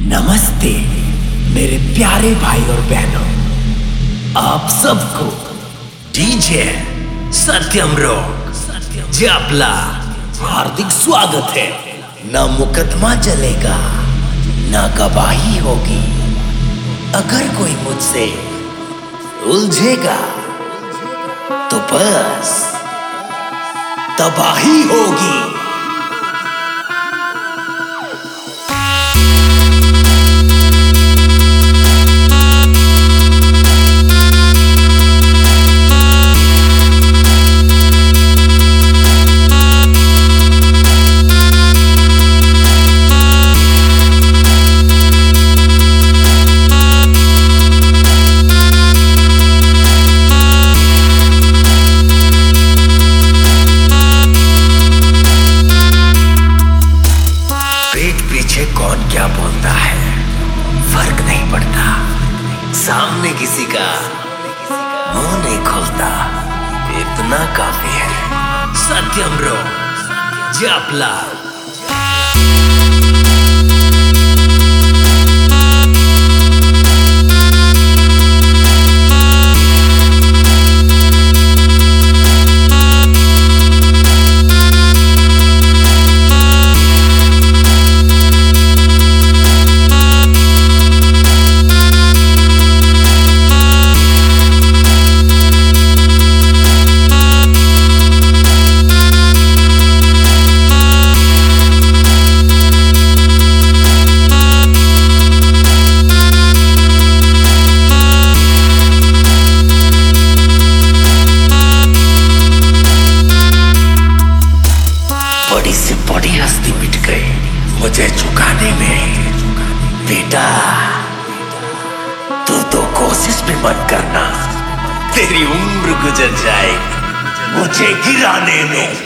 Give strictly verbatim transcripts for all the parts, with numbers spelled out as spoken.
नमस्ते मेरे प्यारे भाई और बहनों, आप सबको डीजे सत्यम रॉक जापला हार्दिक स्वागत है। ना मुकदमा चलेगा ना गवाही होगी। अगर कोई मुझसे उलझेगा तो बस तबाही होगी। कौन क्या बोलता है फर्क नहीं पड़ता, सामने किसी का मुंह नहीं खोलता, इतना काफी है। सत्यम रॉक जापला। बड़ी से बड़ी हस्ती मिट गई मुझे झुकाने में। बेटा तू तो कोशिश भी मत करना, तेरी उम्र गुजर जाएगी मुझे गिराने में।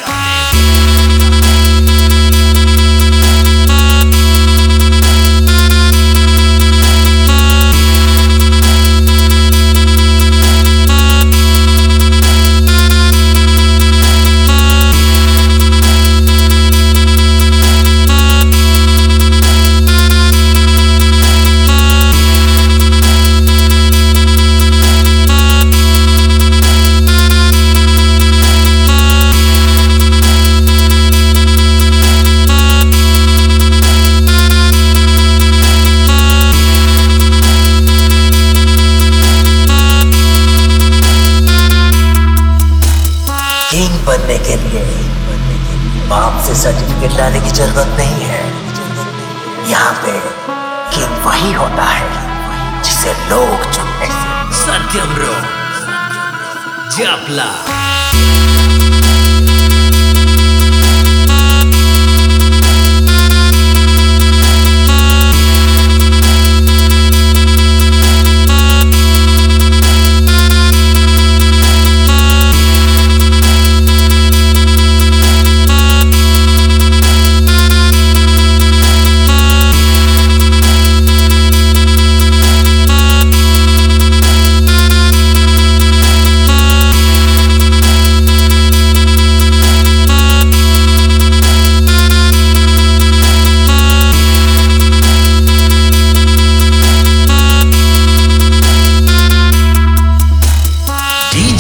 किंग बनने के लिए बाप से सर्टिफिकेट लाने की जरूरत नहीं है। यहाँ पे किंग वही होता है जिसे लोग चुनते हैं। Satyam Rock Japla.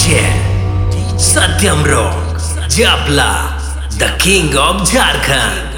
Satyam Rock Japla, the king of Jharkhand.